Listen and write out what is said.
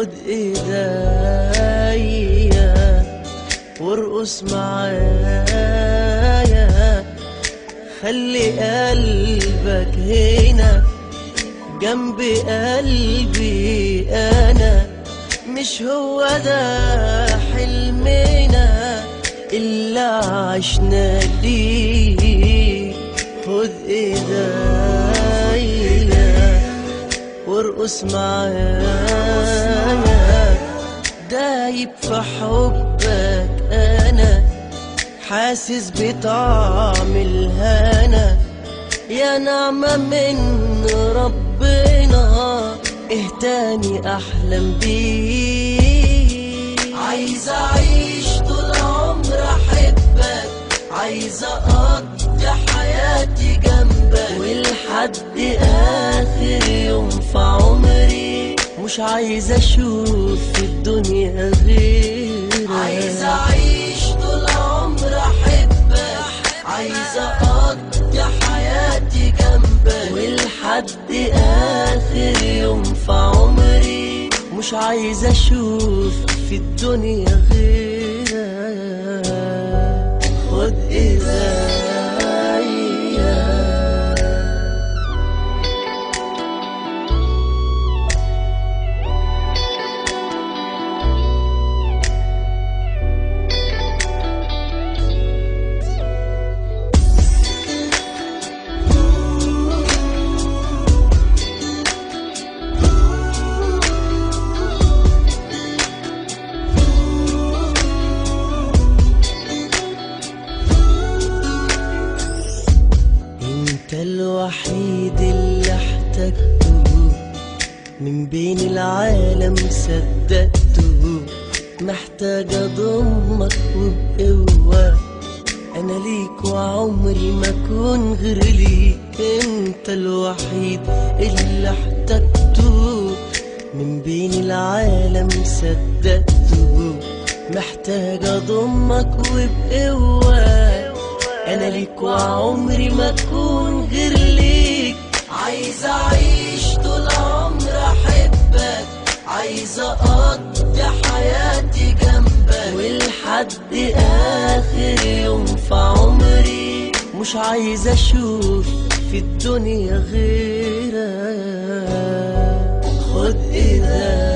خد ايديا وارقص معايا، خلي قلبك هنا جنب قلبي انا، مش هو ده حلمنا اللي عشنا ليه. خد ايديا وارقص معايا، دايب في حبك انا، حاسس بطعم الهنا، يا نعمة من ربنا، ايه تاني احلم بيه. عايز اعيش طول عمر احبك، عايز اقضي حياتي جنبك، ولحد اخر يوم في عمري مش عايز اشوف في الدنيا غيرك. عايز اعيش طول عمر احبك، عايز اقضي حياتي جنبك، ولحد اخر يوم في عمري مش عايز اشوف في الدنيا غيرك. خد ايديا الوحيد اللي احتجته من بين العالم صدقته، محتاج اضمك وبقوة، انا ليك وعمري ما اكون غير ليك. انت الوحيد اللي احتجته من بين العالم صدقته، محتاج اضمك وبقوة، انا ليك وعمري ما اكون غير ليك. عايز اعيش طول عمر احبك، عايز اقضي حياتي جنبك، ولحد اخر يوم في عمري مش عايز اشوف في الدنيا غيرك. خد ايديا